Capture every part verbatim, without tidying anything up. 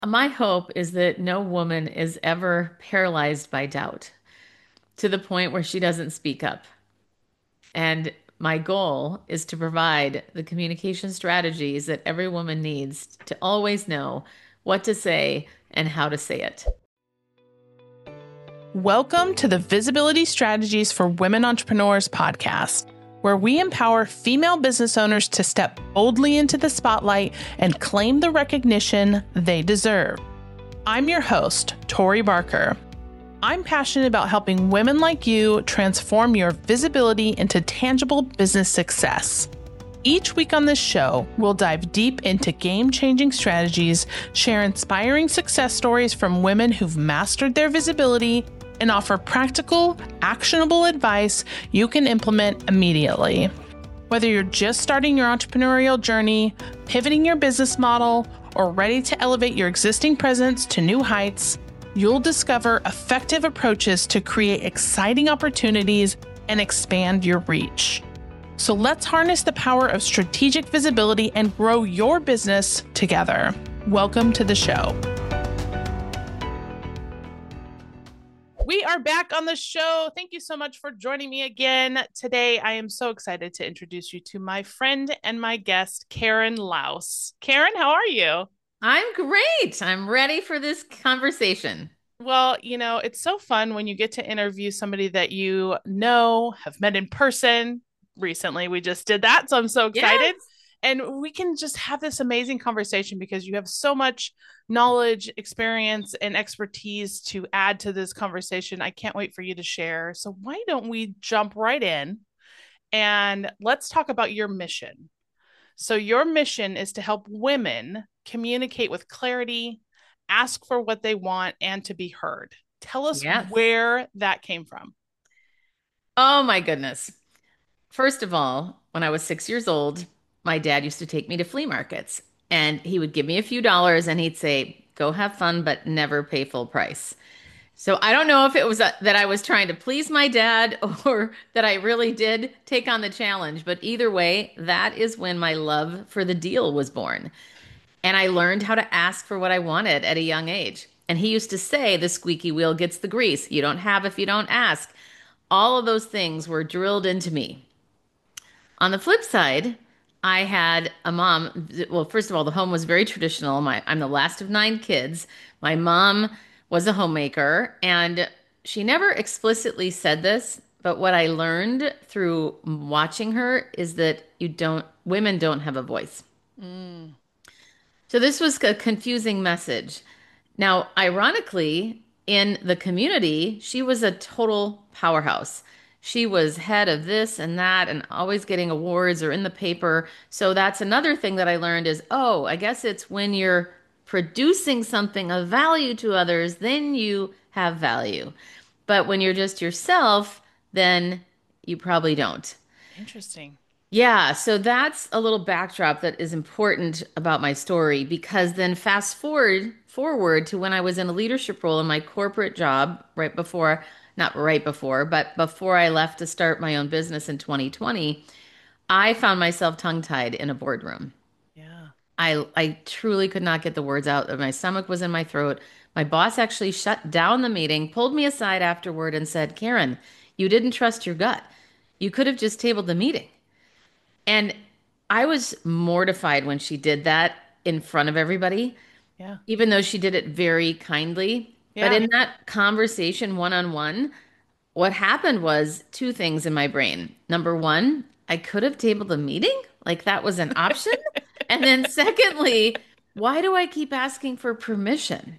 My hope is that no woman is ever paralyzed by doubt to the point where she doesn't speak up. And my goal is to provide the communication strategies that every woman needs to always know what to say and how to say it. Welcome to the Visibility Strategies for Women Entrepreneurs podcast, where we empower female business owners to step boldly into the spotlight and claim the recognition they deserve. I'm your host, Tori Barker. I'm passionate about helping women like you transform your visibility into tangible business success. Each week on this show, we'll dive deep into game-changing strategies, share inspiring success stories from women who've mastered their visibility, and offer practical, actionable advice you can implement immediately. Whether you're just starting your entrepreneurial journey, pivoting your business model, or ready to elevate your existing presence to new heights, you'll discover effective approaches to create exciting opportunities and expand your reach. So let's harness the power of strategic visibility and grow your business together. Welcome to the show. We are back on the show. Thank you so much for joining me again. Today, I am so excited to introduce you to my friend and my guest, Karen Laus. Karen, how are you? I'm great. I'm ready for this conversation. Well, you know, it's so fun when you get to interview somebody that you know, have met in person. Recently, we just did that. So I'm so excited. Yes. And we can just have this amazing conversation because you have so much knowledge, experience, and expertise to add to this conversation. I can't wait for you to share. So, why don't we jump right in and let's talk about your mission? So, your mission is to help women communicate with clarity, ask for what they want, and to be heard. Tell us Yes. where that came from. Oh my goodness. First of all, when I was six years old, my dad used to take me to flea markets and he would give me a few dollars and he'd say, go have fun, but never pay full price. So I don't know if it was uh that I was trying to please my dad or that I really did take on the challenge, but either way, that is when my love for the deal was born. And I learned how to ask for what I wanted at a young age. And he used to say, the squeaky wheel gets the grease. You don't have if you don't ask. All of those things were drilled into me. On the flip side, I had a mom. Well, first of all, the home was very traditional. My, I'm the last of nine kids. My mom was a homemaker, and she never explicitly said this, but what I learned through watching her is that you don't, women don't have a voice. Mm. So this was a confusing message. Now, ironically, in the community, she was a total powerhouse. She was head of this and that and always getting awards or in the paper. So that's another thing that I learned is, oh, I guess it's when you're producing something of value to others, then you have value. But when you're just yourself, then you probably don't. Interesting. Yeah, so that's a little backdrop that is important about my story because then fast forward forward to when I was in a leadership role in my corporate job right before, not right before, but before I left to start my own business in twenty twenty, I found myself tongue-tied in a boardroom. Yeah. I I truly could not get the words out. My stomach was in my throat. My boss actually shut down the meeting, pulled me aside afterward and said, "Karen, you didn't trust your gut. You could have just tabled the meeting." And I was mortified when she did that in front of everybody, Yeah. even though she did it very kindly. But Yeah. in that conversation one on one, what happened was two things in my brain. Number one, I could have tabled the meeting, like that was an option. And then secondly, why do I keep asking for permission?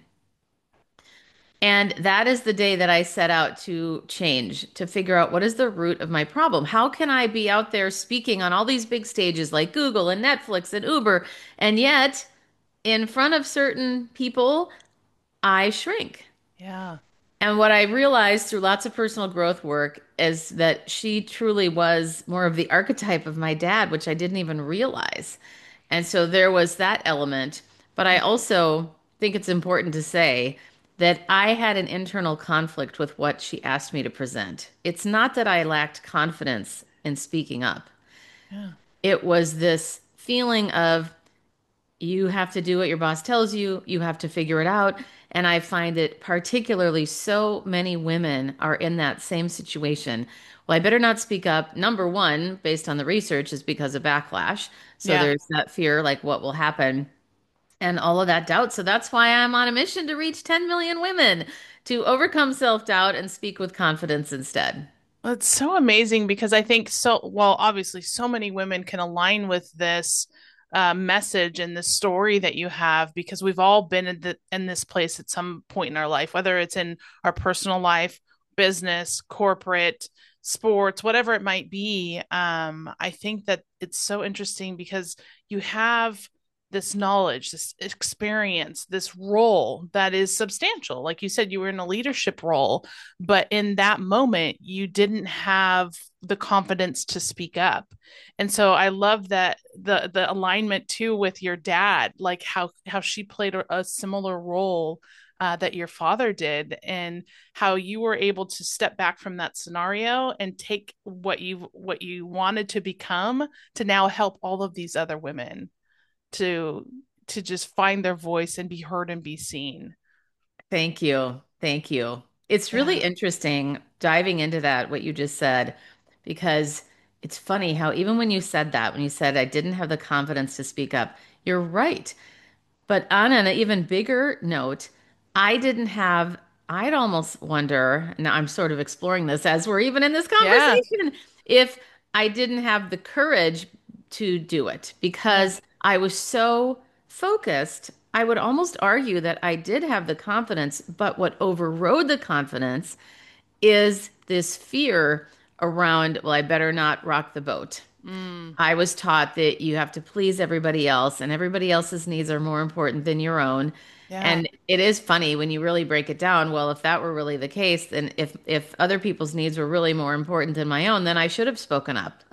And that is the day that I set out to change, to figure out what is the root of my problem. How can I be out there speaking on all these big stages like Google and Netflix and Uber, and yet in front of certain people, I shrink. Yeah. And what I realized through lots of personal growth work is that she truly was more of the archetype of my dad, which I didn't even realize. And so there was that element. But I also think it's important to say that I had an internal conflict with what she asked me to present. It's not that I lacked confidence in speaking up, Yeah. it was this feeling of, You have to do what your boss tells you. You have to figure it out. And I find that particularly so many women are in that same situation. Well, I better not speak up. Number one, based on the research, is because of backlash. So Yeah. there's that fear, like what will happen, and all of that doubt. So that's why I'm on a mission to reach ten million women to overcome self-doubt and speak with confidence instead. Well, it's so amazing because I think so, well, obviously, so many women can align with this uh, message and this story that you have because we've all been in, the, in this place at some point in our life, whether it's in our personal life, business, corporate, sports, whatever it might be. Um, I think that it's so interesting because you have this knowledge, this experience, this role that is substantial. Like you said, you were in a leadership role, but in that moment you didn't have the confidence to speak up. And so I love that the the alignment too with your dad, like how how she played a, a similar role uh, that your father did, and how you were able to step back from that scenario and take what you what you wanted to become to now help all of these other women to to just find their voice and be heard and be seen. Thank you. Thank you. It's really Yeah. interesting diving into that, what you just said, because it's funny how even when you said that, when you said I didn't have the confidence to speak up, you're right. But on an even bigger note, I didn't have, I'd almost wonder, now I'm sort of exploring this as we're even in this Yeah. conversation, if I didn't have the courage to do it Yeah. because I was so focused. I would almost argue that I did have the confidence, but what overrode the confidence is this fear around, well, I better not rock the boat. Mm, I was taught that you have to please everybody else, and everybody else's needs are more important than your own. yeah. And it is funny when you really break it down. Well, if that were really the case, then if if other people's needs were really more important than my own, then I should have spoken up.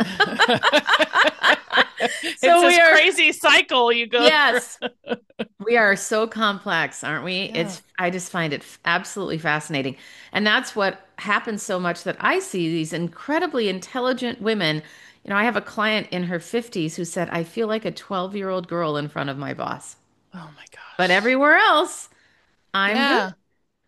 It's So this we are, crazy cycle you go through. yes, we are so complex, aren't we? Yeah. It's, I just find it f- absolutely fascinating. And that's what happens so much that I see these incredibly intelligent women. You know, I have a client in her fifties who said, I feel like a twelve-year-old girl in front of my boss. Oh my But gosh. everywhere else, I'm good. Yeah.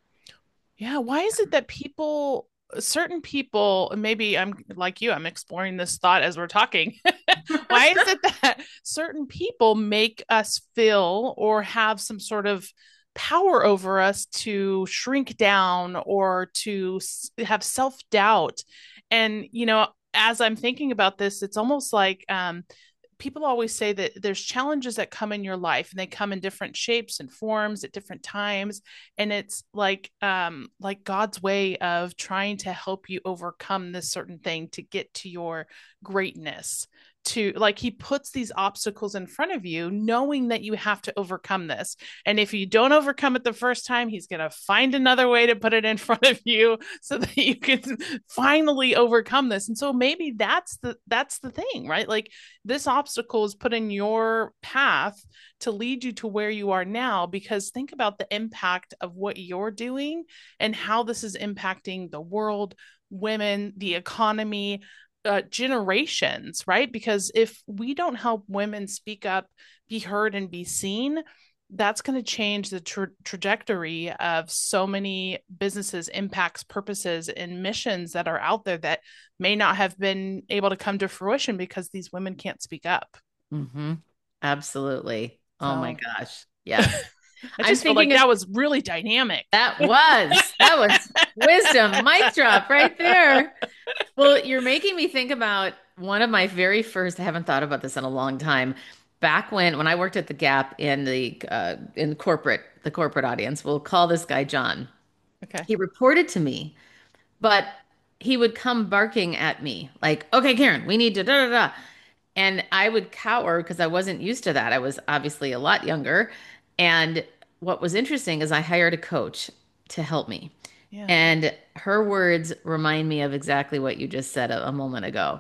Yeah. Why is it that people, certain people, and maybe I'm like you, I'm exploring this thought as we're talking. Why is it that certain people make us feel or have some sort of power over us to shrink down or to s- have self doubt? And, you know, as I'm thinking about this, it's almost like um, people always say that there's challenges that come in your life and they come in different shapes and forms at different times, and it's like um like God's way of trying to help you overcome this certain thing to get to your greatness, to like he puts these obstacles in front of you knowing that you have to overcome this, and if you don't overcome it the first time he's going to find another way to put it in front of you so that you can finally overcome this. And so maybe that's the that's the thing, right? Like this obstacle is put in your path to lead you to where you are now, because think about the impact of what you're doing and how this is impacting the world, women, the economy, uh, generations, right? Because if we don't help women speak up, be heard, and be seen, that's going to change the tra- trajectory of so many businesses, impacts, purposes, and missions that are out there that may not have been able to come to fruition because these women can't speak up. Hmm. Absolutely. Oh my So gosh. Yes. I I'm just feel like thinking of that was really dynamic. that was, that was wisdom, mic drop right there. Well, you're making me think about one of my very first, I haven't thought about this in a long time. Back when when I worked at the Gap in the uh, in corporate, the corporate audience, we'll call this guy John. Okay. He reported to me, but he would come barking at me like, "Okay, Karen, we need to da da da." And I would cower because I wasn't used to that. I was obviously a lot younger. And what was interesting is I hired a coach to help me. Yeah. And her words remind me of exactly what you just said a, a moment ago.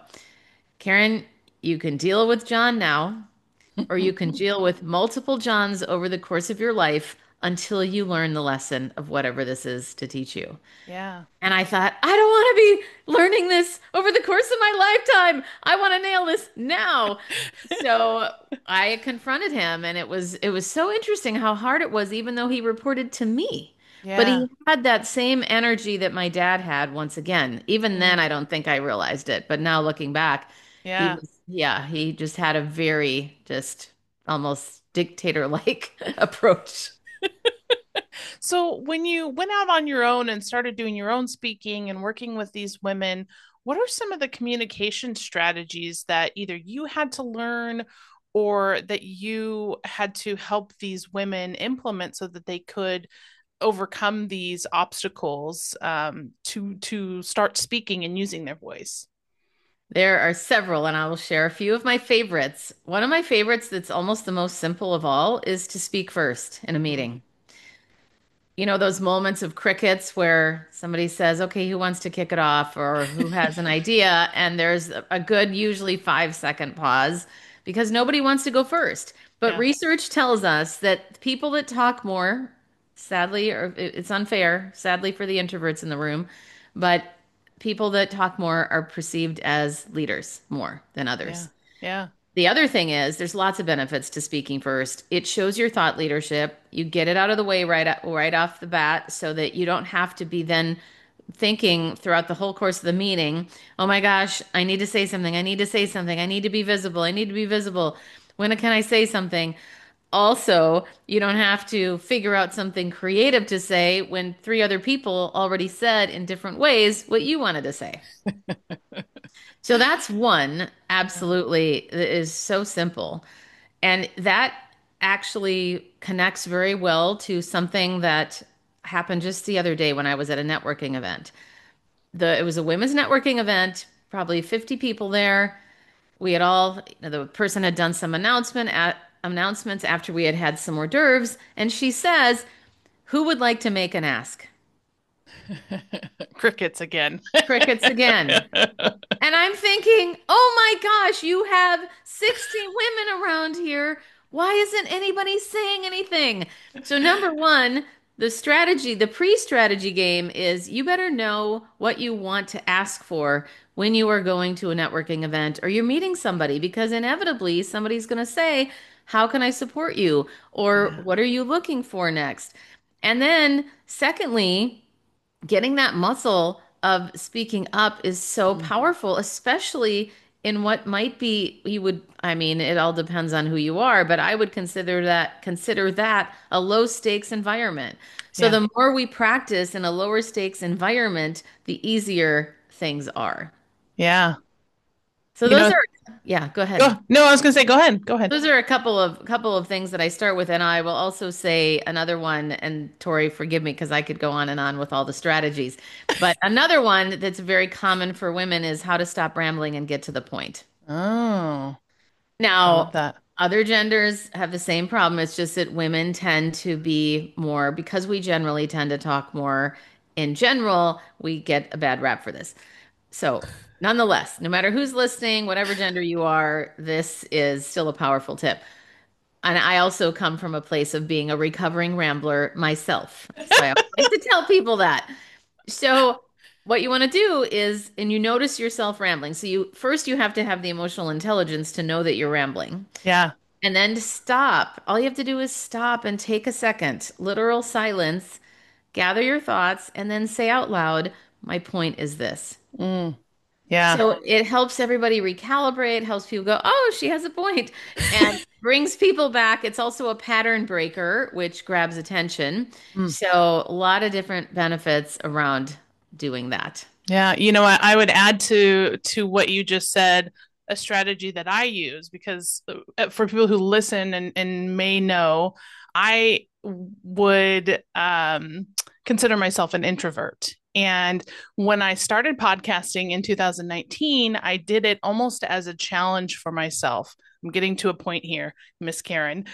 Karen, you can deal with John now, or you can deal with multiple Johns over the course of your life. until you learn the lesson of whatever this is to teach you. Yeah. And I thought, I don't want to be learning this over the course of my lifetime. I want to nail this now. So I confronted him, and it was it was so interesting how hard it was, even though he reported to me. But Yeah. he had that same energy that my dad had once again. Even then, Mm. I don't think I realized it. But now looking back, he Yeah. was, yeah, he just had a very just almost dictator-like approach. So when you went out on your own and started doing your own speaking and working with these women, what are some of the communication strategies that either you had to learn or that you had to help these women implement so that they could overcome these obstacles um, to to start speaking and using their voice? There are several, and I will share a few of my favorites. One of my favorites that's almost the most simple of all is to speak first in a Mm. meeting. You know, those moments of crickets where somebody says, okay, who wants to kick it off or who has an idea? And there's a a good, usually five second pause because nobody wants to go first. But Yeah. research tells us that people that talk more, sadly, or it- it's unfair, sadly for the introverts in the room, but people that talk more are perceived as leaders more than Yeah. others. Yeah. The other thing is there's lots of benefits to speaking first. It shows your thought leadership. You get it out of the way right right off the bat so that you don't have to be then thinking throughout the whole course of the meeting, "Oh my gosh, I need to say something. I need to say something. I need to be visible. I need to be visible. When can I say something?" Also, you don't have to figure out something creative to say when three other people already said in different ways what you wanted to say. So that's one, Yeah. absolutely, that is so simple. And that actually connects very well to something that happened just the other day when I was at a networking event. The it was a women's networking event, probably fifty people there. We had all, you know, the person had done some announcement at announcements after we had had some hors d'oeuvres, and she says, "Who would like to make an ask?" Crickets again. Crickets again. And I'm thinking, oh my gosh, you have sixty women around here. Why isn't anybody saying anything? So, number one, the strategy, the pre-strategy game is you better know what you want to ask for when you are going to a networking event or you're meeting somebody, because inevitably somebody's going to say, how can I support you? Or Yeah. what are you looking for next? And then, secondly, getting that muscle of speaking up is so Mm. powerful, especially in what might be, you would, I mean, it all depends on who you are, but I would consider that consider that a low stakes environment. So Yeah. the more we practice in a lower stakes environment, the easier things are. Yeah. So You those know, are, yeah, go ahead. go. No, I was going to say, go ahead. Go ahead. Those are a couple of couple of things that I start with, and I will also say another one. And Tori, forgive me because I could go on and on with all the strategies. But another one that's very common for women is how to stop rambling and get to the point. Oh, I love Now, that. other genders have the same problem. It's just that women tend to be more, because we generally tend to talk more in general, we get a bad rap for this. So, nonetheless, no matter who's listening, whatever gender you are, this is still a powerful tip. And I also come from a place of being a recovering rambler myself. So I always like to tell people that. So what you want to do is, and you notice yourself rambling. So you first you have to have the emotional intelligence to know that you're rambling. Yeah. And then to stop. All you have to do is stop and take a second, literal silence, gather your thoughts, and then say out loud, my point is this. Mm. Yeah. So it helps everybody recalibrate, helps people go, oh, she has a point, and brings people back. It's also a pattern breaker, which grabs attention. Mm. So a lot of different benefits around doing that. Yeah. You know, I, I would add to to what you just said a strategy that I use because uh, for people who listen and, and may know, I would um, consider myself an introvert. And when I started podcasting in two thousand nineteen, I did it almost as a challenge for myself. I'm getting to a point here, Miss Karen.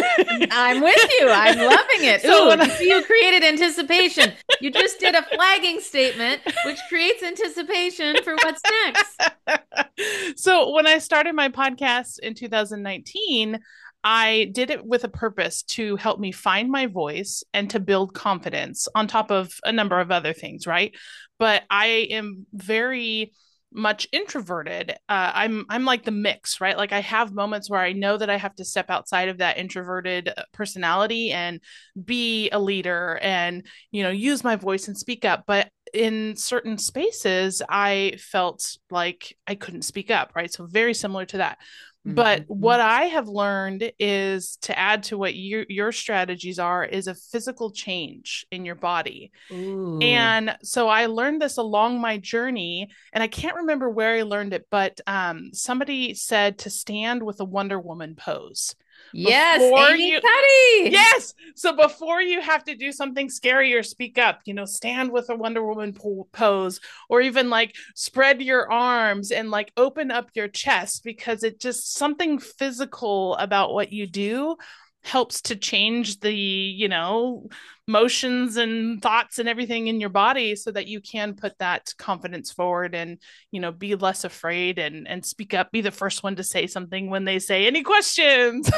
I'm with you. I'm loving it. So Ooh, when you see, you I, created anticipation. You just did a flagging statement, which creates anticipation for what's next. so when I started my podcast in two thousand nineteen, I did it with a purpose to help me find my voice and to build confidence on top of a number of other things, right? But I am very much introverted. Uh, I'm I'm like the mix, right? Like I have moments where I know that I have to step outside of that introverted personality and be a leader and, you know, use my voice and speak up. But in certain spaces, I felt like I couldn't speak up, right? So very similar to that. But what Mhm. I have learned is to add to what your your strategies are is a physical change in your body. Ooh. And so I learned this along my journey, and I can't remember where I learned it, but um, somebody said to stand with a Wonder Woman pose Yes, before Amy you. Cuddy. Yes. So before you have to do something scary or speak up, you know, stand with a Wonder Woman po- pose, or even like spread your arms and like open up your chest, because it just something physical about what you do helps to change the, you know, motions and thoughts and everything in your body so that you can put that confidence forward and, you know, be less afraid and and speak up, be the first one to say something when they say any questions.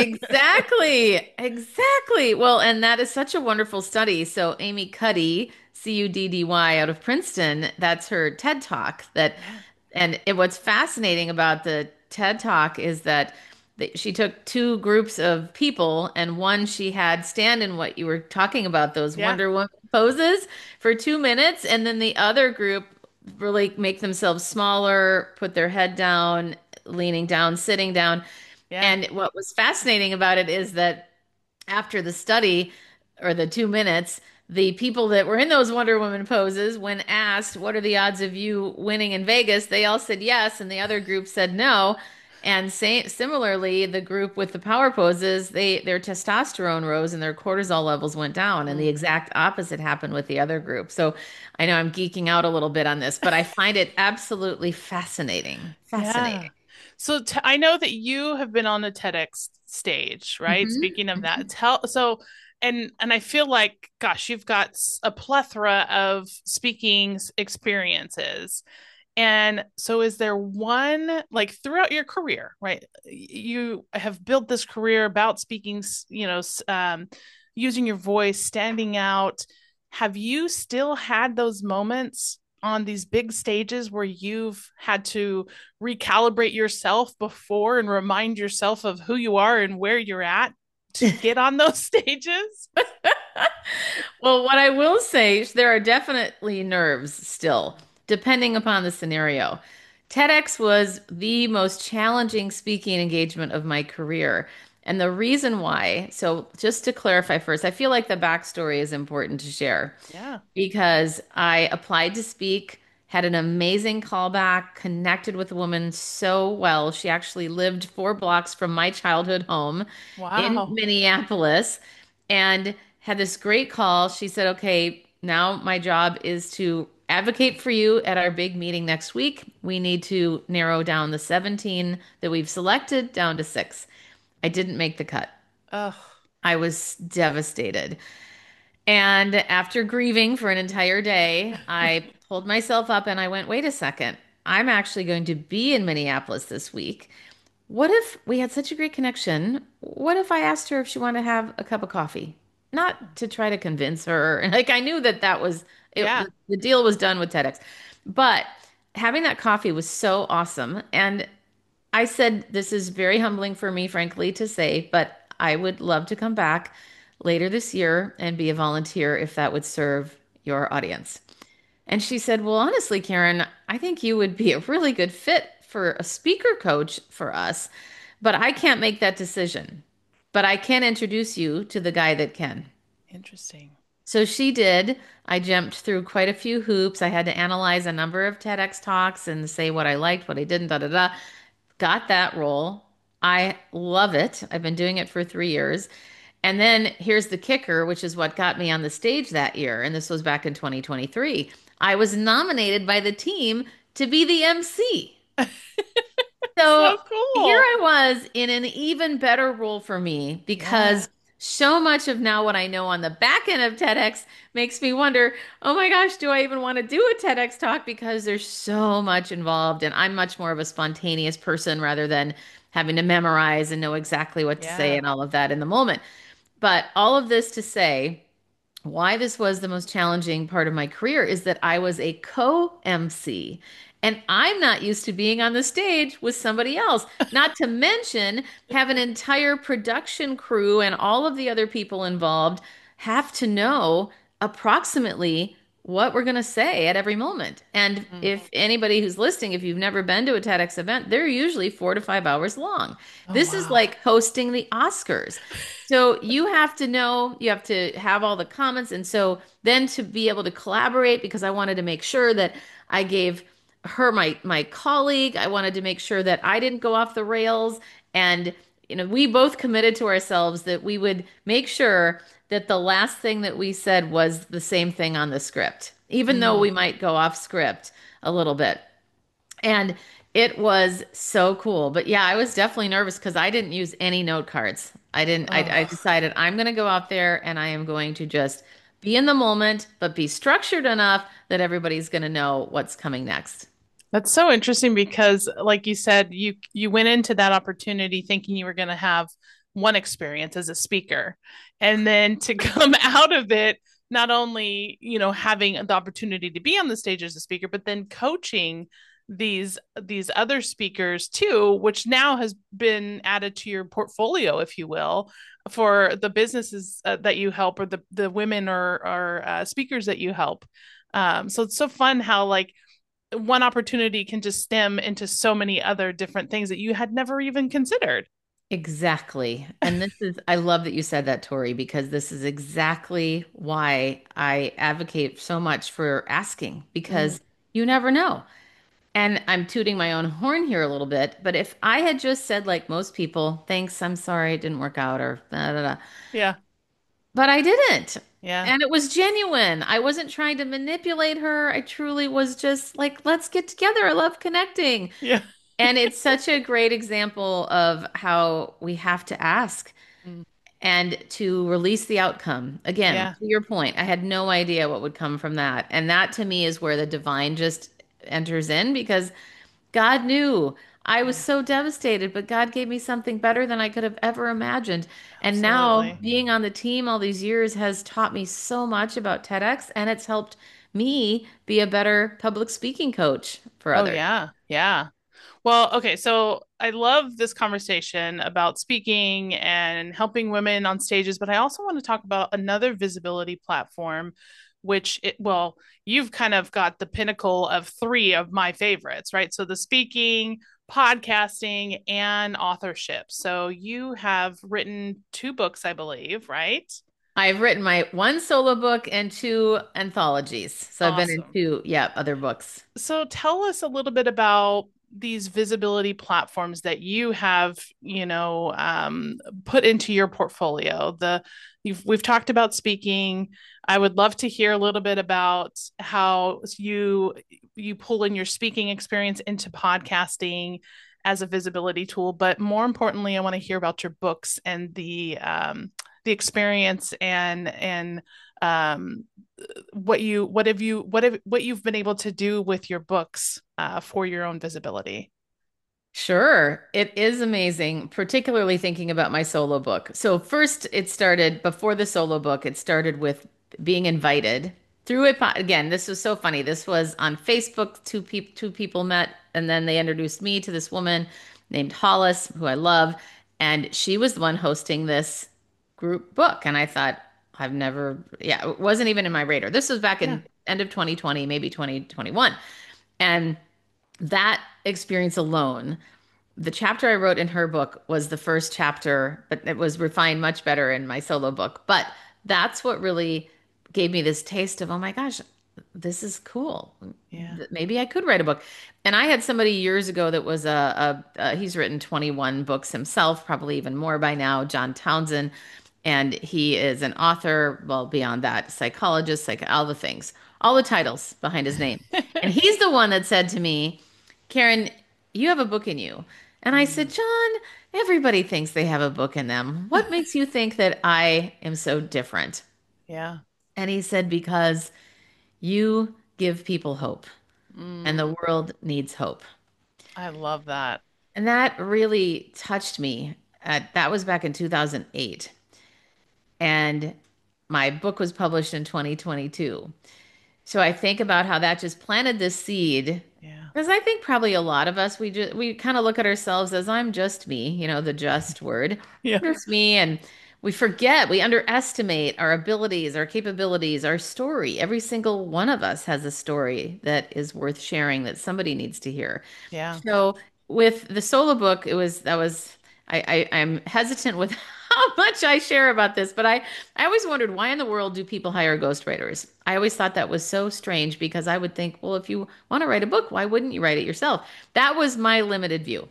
Exactly. Exactly. Well, and that is such a wonderful study. So Amy Cuddy, C U D D Y out of Princeton, that's her TED Talk that Yeah. and it, what's fascinating about the TED Talk is that the, she took two groups of people and one she had stand in what you were talking about, those Yeah. Wonder Woman poses for two minutes, and then the other group really make themselves smaller, put their head down, leaning down, sitting down. Yeah. And what was fascinating about it is that after the study or the two minutes, the people that were in those Wonder Woman poses, when asked, what are the odds of you winning in Vegas? They all said yes, and the other group said no. And say, similarly, the group with the power poses, they their testosterone rose and their cortisol levels went down, and the Mm. exact opposite happened with the other group. So I know I'm geeking out a little bit on this, but I find it absolutely fascinating. Yeah. Fascinating. So t- I know that you have been on the TEDx stage, right? Hmm. Speaking of that, tell so and and I feel like, gosh, you've got s- a plethora of speaking s- experiences. And so is there one, like throughout your career, right? You have built this career about speaking, you know, um, using your voice, standing out. Have you still had those moments on these big stages where you've had to recalibrate yourself before and remind yourself of who you are and where you're at to get on those stages? Well, what I will say is there are definitely nerves still, depending upon the scenario. TEDx was the most challenging speaking engagement of my career. And the reason why, so just to clarify first, I feel like the backstory is important to share Yeah. because I applied to speak, had an amazing callback, connected with a woman so well. She actually lived four blocks from my childhood home in Wow. Minneapolis and had this great call. She said, okay, now my job is to advocate for you at our big meeting next week. We need to narrow down the seventeen that we've selected down to six. I didn't make the cut. Ugh. I was devastated. And after grieving for an entire day, I pulled myself up and I went, wait a second. I'm actually going to be in Minneapolis this week. What if we had such a great connection? What if I asked her if she wanted to have a cup of coffee? Not to try to convince her. And like I knew that that was it, Yeah. the, the deal was done with TEDx. But having that coffee was so awesome. And I said, this is very humbling for me, frankly, to say, but I would love to come back later this year and be a volunteer if that would serve your audience. And she said, well, honestly, Karen, I think you would be a really good fit for a speaker coach for us, but I can't make that decision. But I can introduce you to the guy that can. Interesting. So she did. I jumped through quite a few hoops. I had to analyze a number of TEDx talks and say what I liked, what I didn't, da da da. Got that role. I love it. I've been doing it for three years. And then here's the kicker, which is what got me on the stage that year. And this was back in twenty twenty-three. I was nominated by the team to be the M C. So So here cool. I was in an even better role for me Yeah. because so much of now what I know on the back end of TEDx makes me wonder, oh my gosh, do I even want to do a TEDx talk? Because there's so much involved, and I'm much more of a spontaneous person rather than having to memorize and know exactly what to say Yeah. and all of that in the moment. But all of this to say, why this was the most challenging part of my career is that I was a co-M C. And I'm not used to being on the stage with somebody else. Not to mention, have an entire production crew and all of the other people involved have to know approximately what we're going to say at every moment. And Mm. if anybody who's listening, if you've never been to a TEDx event, they're usually four to five hours long. Oh, This is wow. like hosting the Oscars. So you have to know, you have to have all the comments. And so then to be able to collaborate, because I wanted to make sure that I gave her my my colleague, I wanted to make sure that I didn't go off the rails. And you know, we both committed to ourselves that we would make sure that the last thing that we said was the same thing on the script, even though Mm. we might go off script a little bit. And it was so cool. But yeah, I was definitely nervous because I didn't use any note cards. I didn't, I, I Oh. decided I'm going to go out there and I am going to just be in the moment, but be structured enough that everybody's going to know what's coming next. That's so interesting because, like you said, you you went into that opportunity thinking you were going to have one experience as a speaker, and then to come out of it, not only, you know, having the opportunity to be on the stage as a speaker, but then coaching these these other speakers too, which now has been added to your portfolio, if you will, for the businesses uh, that you help or the the women or or uh, speakers that you help. Um, so it's so fun how like one opportunity can just stem into so many other different things that you had never even considered. Exactly. And this is, I love that you said that, Tori, because this is exactly why I advocate so much for asking, Mm, because you never know. And I'm tooting my own horn here a little bit, but if I had just said, like most people, thanks, I'm sorry, it didn't work out, or da da da, yeah, but I didn't. yeah, And it was genuine. I wasn't trying to manipulate her. I truly was just like, let's get together. I love connecting. yeah, And it's such a great example of how we have to ask mm, and to release the outcome. Again, yeah, to your point, I had no idea what would come from that. And that to me is where the divine just enters in because God knew. I was yeah, so devastated, but God gave me something better than I could have ever imagined. And now absolutely. being on the team all these years has taught me so much about TEDx, and it's helped me be a better public speaking coach for Oh, others. yeah, yeah. Well, okay, so I love this conversation about speaking and helping women on stages, but I also want to talk about another visibility platform, which it, well, you've kind of got the pinnacle of three of my favorites, right? So the speaking, podcasting, and authorship. So you have written two books, I believe, right? I've written my one solo book and two anthologies. So I've been in Awesome. two, yeah, other books. So tell us a little bit about these visibility platforms that you have, you know, um, put into your portfolio. The you've, we've talked about speaking. I would love to hear a little bit about how you you pull in your speaking experience into podcasting as a visibility tool. But more importantly, I want to hear about your books and the um, the experience and and um, what you what have you what have what you've been able to do with your books uh, for your own visibility. Sure. It is amazing, particularly thinking about my solo book. So, first, it started before the solo book, it started with being invited through it. Again, this was so funny. This was on Facebook. Two people, two people met, and then they introduced me to this woman named Hollis, who I love. And she was the one hosting this group book. And I thought, I've never, yeah, it wasn't even in my radar. This was back Yeah. in end of twenty twenty, maybe twenty twenty-one. And that experience alone, the chapter I wrote in her book was the first chapter, but it was refined much better in my solo book. But that's what really gave me this taste of, oh my gosh, this is cool. Yeah. Maybe I could write a book. And I had somebody years ago that was a, a, a he's written twenty-one books himself, probably even more by now, John Townsend. And he is an author, well, beyond that, psychologist, like all the things, all the titles behind his name. And he's the one that said to me, Karen, you have a book in you. And I said, Mm. John, everybody thinks they have a book in them. What makes you think that I am so different? Yeah. And he said, because you give people hope, and Mm. the world needs hope. I love that. And that really touched me. Uh, that was back in two thousand eight. And my book was published in twenty twenty-two. So I think about how that just planted this seed. Yeah. Because I think probably a lot of us, we just we kind of look at ourselves as I'm just me, you know, the just word, Yeah. just me. And we forget, we underestimate our abilities, our capabilities, our story. Every single one of us has a story that is worth sharing that somebody needs to hear. Yeah. So with the solo book, it was that was I, I I'm hesitant with how much I share about this, but I I always wondered why in the world do people hire ghostwriters? I always thought that was so strange because I would think, well, if you want to write a book, why wouldn't you write it yourself? That was my limited view.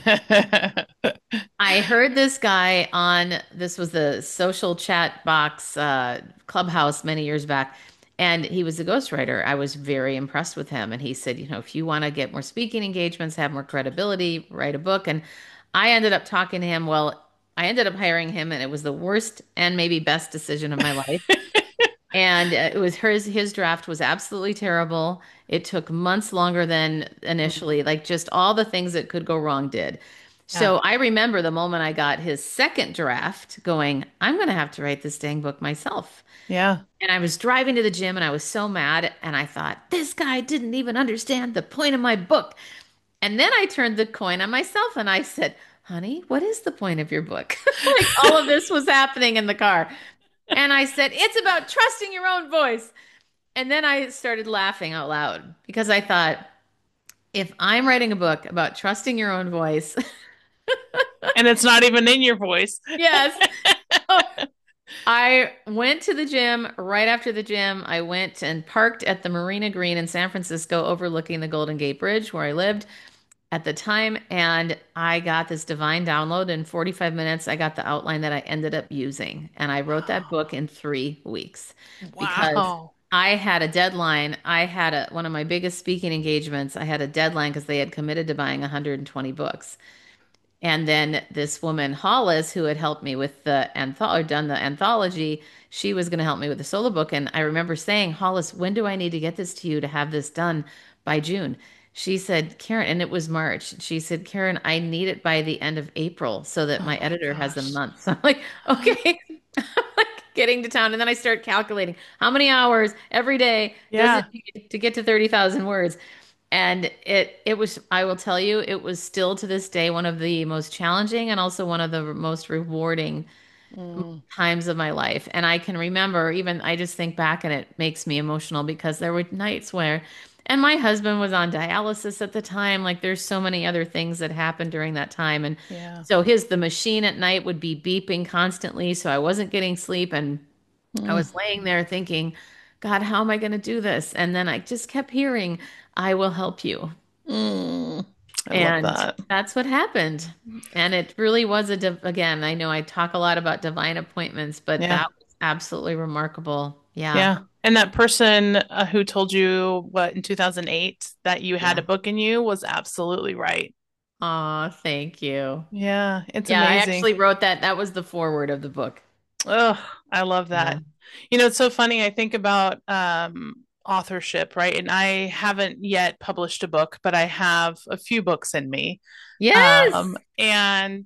I heard this guy on this was the social chat box uh, Clubhouse many years back, and he was a ghostwriter. I was very impressed with him, and he said, you know, if you want to get more speaking engagements, have more credibility, write a book. And I ended up talking to him. Well, I ended up hiring him, and it was the worst and maybe best decision of my life. And uh, it was his his draft was absolutely terrible. It took months longer than initially, like just all the things that could go wrong did. Yeah. So I remember the moment I got his second draft going, I'm going to have to write this dang book myself. Yeah. And I was driving to the gym and I was so mad. And I thought, this guy didn't even understand the point of my book. And then I turned the coin on myself and I said, honey, what is the point of your book? Like all of this was happening in the car. And I said, it's about trusting your own voice. And then I started laughing out loud because I thought, if I'm writing a book about trusting your own voice, And it's not even in your voice. yes. Oh, I went to the gym right after the gym. I went and parked at the Marina Green in San Francisco, overlooking the Golden Gate Bridge where I lived at the time. And I got this divine download in forty-five minutes. I got the outline that I ended up using. And I wrote that Wow. book in three weeks because Wow. I had a deadline. I had a, one of my biggest speaking engagements. I had a deadline because they had committed to buying one hundred twenty books. And then this woman, Hollis, who had helped me with the anthology, done the anthology, she was going to help me with the solo book. And I remember saying, Hollis, when do I need to get this to you to have this done by June? She said, Karen, and it was March. She said, Karen, I need it by the end of April so that Oh my my editor has a gosh. month. So I'm like, okay. I'm like getting to town. And then I start calculating how many hours every day does it Yeah. take to get to thirty thousand words. And it it was, I will tell you, it was still to this day one of the most challenging and also one of the most rewarding Mm, times of my life. And I can remember, even I just think back and it makes me emotional because there were nights where, and my husband was on dialysis at the time. Like there's so many other things that happened during that time. And yeah. so his, the machine at night would be beeping constantly. So I wasn't getting sleep. And I Mm, was laying there thinking, God, how am I going to do this? And then I just kept hearing, I will help you. mm. I love And that. that's what happened. And it really was a, div again, I know I talk a lot about divine appointments, but Yeah. that was absolutely remarkable. Yeah. Yeah. And that person uh, who told you what in two thousand eight that you had a Yeah. book in you was absolutely right. Aw, thank you. Yeah. It's Yeah, I amazing. actually wrote that. That was the foreword of the book. Oh, I love Yeah. that. You know, it's so funny. I think about um, authorship, right? And I haven't yet published a book, but I have a few books in me. Um, Yes. and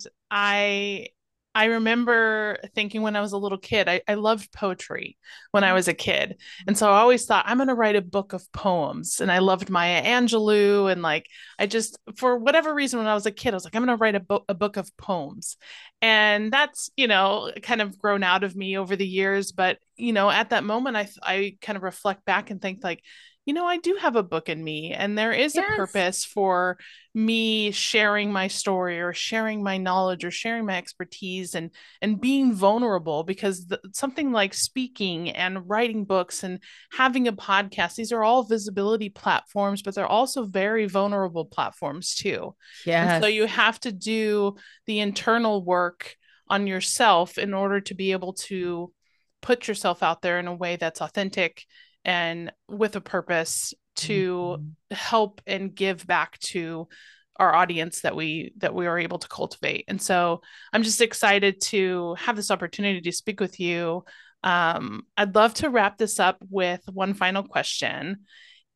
I I remember thinking when I was a little kid, I, I loved poetry when I was a kid. And so I always thought I'm going to write a book of poems. And I loved Maya Angelou. And like, I just, for whatever reason, when I was a kid, I was like, I'm going to write a, bo- a book of poems. And that's, you know, kind of grown out of me over the years. But, you know, at that moment, I, I kind of reflect back and think like, you know, I do have a book in me, and there is a Yes. purpose for me sharing my story or sharing my knowledge or sharing my expertise and and being vulnerable because the, something like speaking and writing books and having a podcast, these are all visibility platforms, but they're also very vulnerable platforms too. And so Yes. you have to do the internal work on yourself in order to be able to put yourself out there in a way that's authentic and with a purpose to Mhm. help and give back to our audience that we that we are able to cultivate. And so I'm just excited to have this opportunity to speak with you. Um, I'd love to wrap this up with one final question.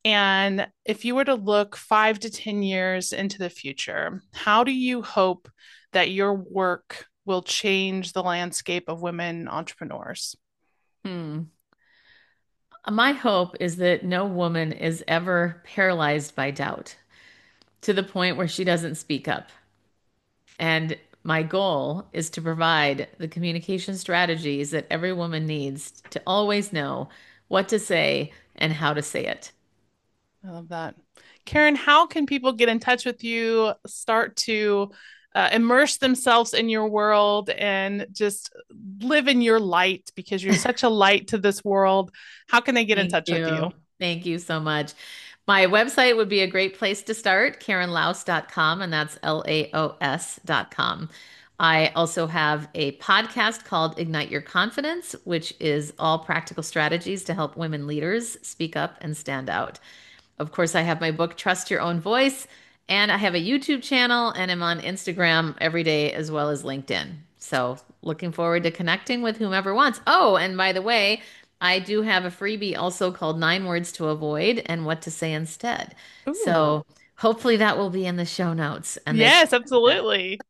And if you were to look five to ten years into the future, how do you hope that your work will change the landscape of women entrepreneurs? Hmm. My hope is that no woman is ever paralyzed by doubt to the point where she doesn't speak up. And my goal is to provide the communication strategies that every woman needs to always know what to say and how to say it. I love that. Karen, how can people get in touch with you, start to uh, immerse themselves in your world and just live in your light because you're such a light to this world? How can they get in Thank touch with you? you. Thank you so much. My website would be a great place to start, karen laos dot com, and that's L A O S dot com. I also have a podcast called Ignite Your Confidence, which is all practical strategies to help women leaders speak up and stand out. Of course, I have my book, Trust Your Own Voice, and I have a YouTube channel and I'm on Instagram every day as well as LinkedIn. So, looking forward to connecting with whomever wants. Oh, and by the way, I do have a freebie also called Nine Words to Avoid and What to Say Instead. Ooh, So, hopefully that will be in the show notes and they yes, can. absolutely.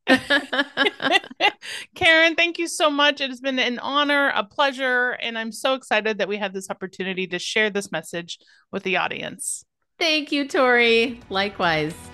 Karen, thank you so much. It has been an honor, a pleasure, and I'm so excited that we have this opportunity to share this message with the audience. Thank you, Tori. Likewise.